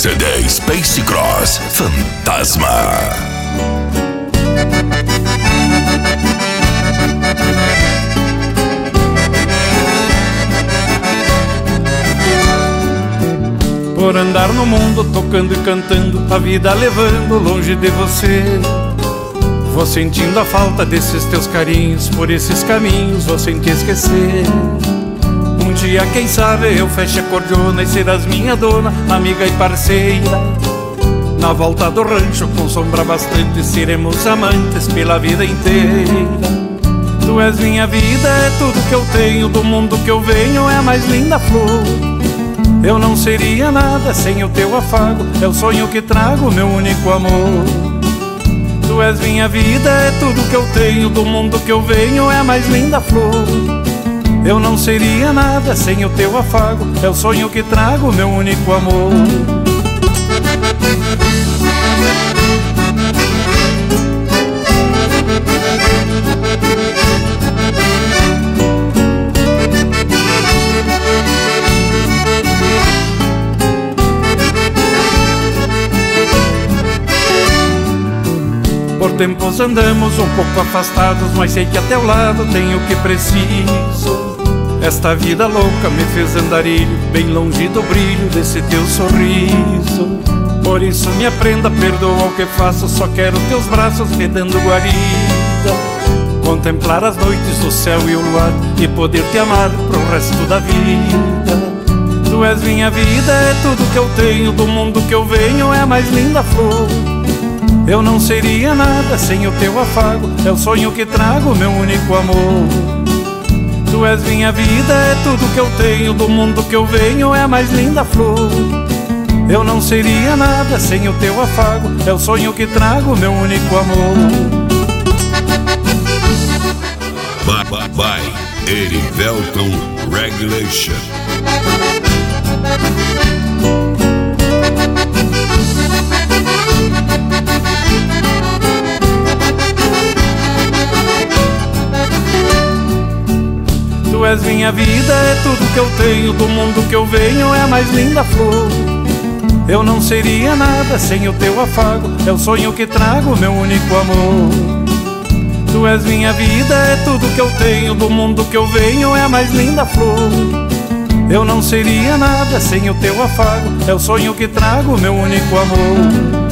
CD Space Cross Fantasma. Por andar no mundo tocando e cantando, a vida levando longe de você, vou sentindo a falta desses teus carinhos, por esses caminhos vou sem te esquecer. Um dia quem sabe eu feche a cordiona e serás minha dona, amiga e parceira. Na volta do rancho com sombra bastante seremos amantes pela vida inteira. Tu és minha vida, é tudo que eu tenho, do mundo que eu venho é a mais linda flor. Eu não seria nada sem o teu afago, é o sonho que trago, meu único amor. Tu és minha vida, é tudo que eu tenho, do mundo que eu venho é a mais linda flor. Eu não seria nada sem o teu afago, é o sonho que trago, meu único amor. Por tempos andamos um pouco afastados, mas sei que a teu lado tenho o que preciso. Esta vida louca me fez andarilho, bem longe do brilho desse teu sorriso. Por isso me aprenda, perdoa o que faço, só quero teus braços me dando guarida. Contemplar as noites do céu e o luar e poder te amar pro resto da vida. Tu és minha vida, é tudo que eu tenho, do mundo que eu venho é a mais linda flor. Eu não seria nada sem o teu afago, é o sonho que trago, meu único amor. Tu és minha vida, é tudo que eu tenho, do mundo que eu venho é a mais linda flor. Eu não seria nada sem o teu afago, é o sonho que trago, meu único amor. By Erivelton Regulation. Tu és minha vida, é tudo que eu tenho, do mundo que eu venho é a mais linda flor. Eu não seria nada sem o teu afago, é o sonho que trago, meu único amor. Tu és minha vida, é tudo que eu tenho, do mundo que eu venho é a mais linda flor. Eu não seria nada sem o teu afago, é o sonho que trago, meu único amor.